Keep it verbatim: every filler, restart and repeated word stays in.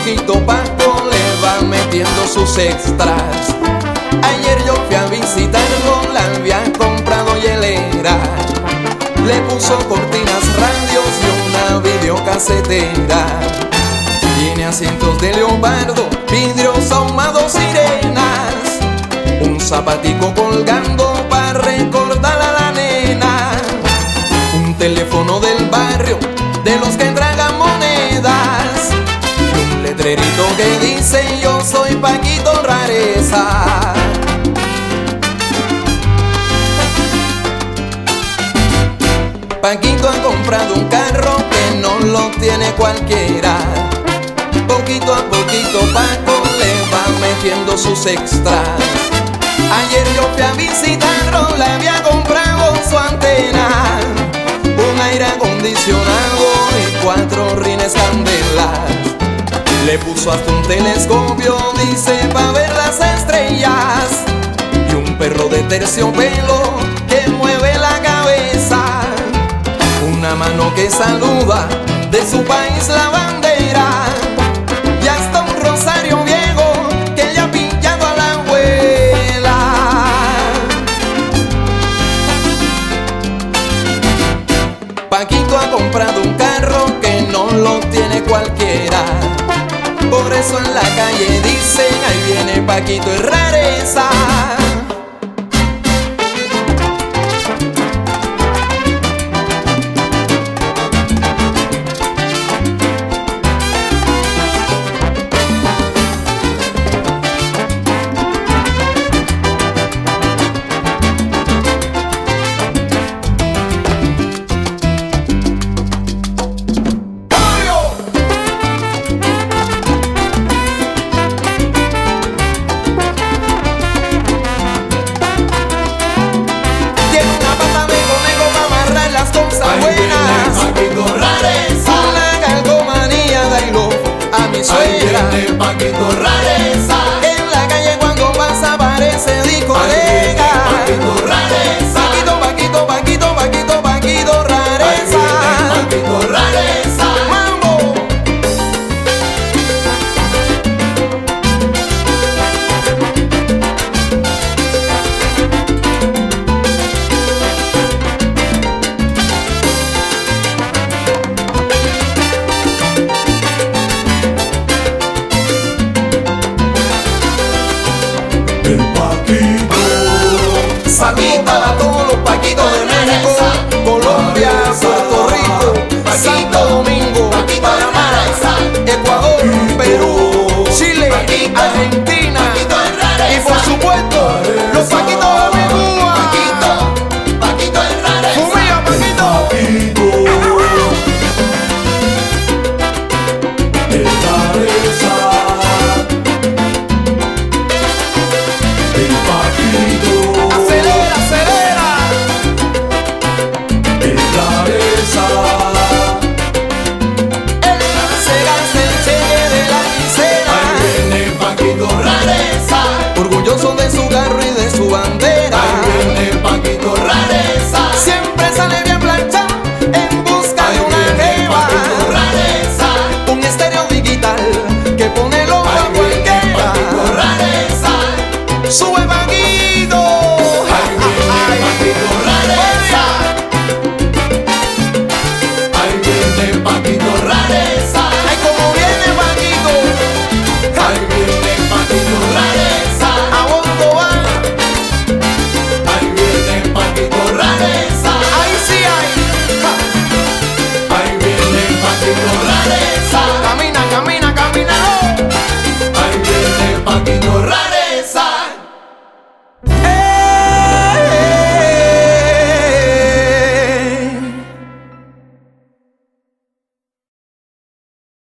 poquito Paco le va metiendo sus extras. Ayer yo fui a visitarlo, la había comprado hielera. Le puso cortinas, radios y una videocasetera. Tiene asientos de leopardo, vidrios ahumados, sirenas. Un zapatico colgando para recordar a la nena. Un teléfono del barrio, de los que tragan monedas. Y un letrerito que dice yo soy Paquito Rareza. Paquito ha comprado un carro que no lo tiene cualquiera. Poquito a poquito Paco le va metiendo sus extras. Ayer yo fui a visitarlo, le había comprado su antena, un aire acondicionado y cuatro rines candelas. Le puso hasta un telescopio, dice, pa' ver las estrellas. Y un perro de terciopelo que mueve la cabeza. Una mano que saluda de su país la bandera. Y hasta un rosario viejo que le ha pillado a la abuela. Paquito ha comprado un carro que no lo tiene cualquiera. Por eso en la calle dicen, ahí viene Paquito y Rareza. Suegra, ahí viene Paquito Rareza. En la calle cuando pasa parece discoteca. Paquito Rareza. Paquito, Paquito, Paquito, Paquito, Paquito Rareza. Ahí viene Paquito Rareza. ¡Mambo! El Paquito. Saludos para todos los Paquitos de México, Colombia, Puerto Rico, Santo Domingo, Panamá, Ecuador, Perú, Chile, Argentina.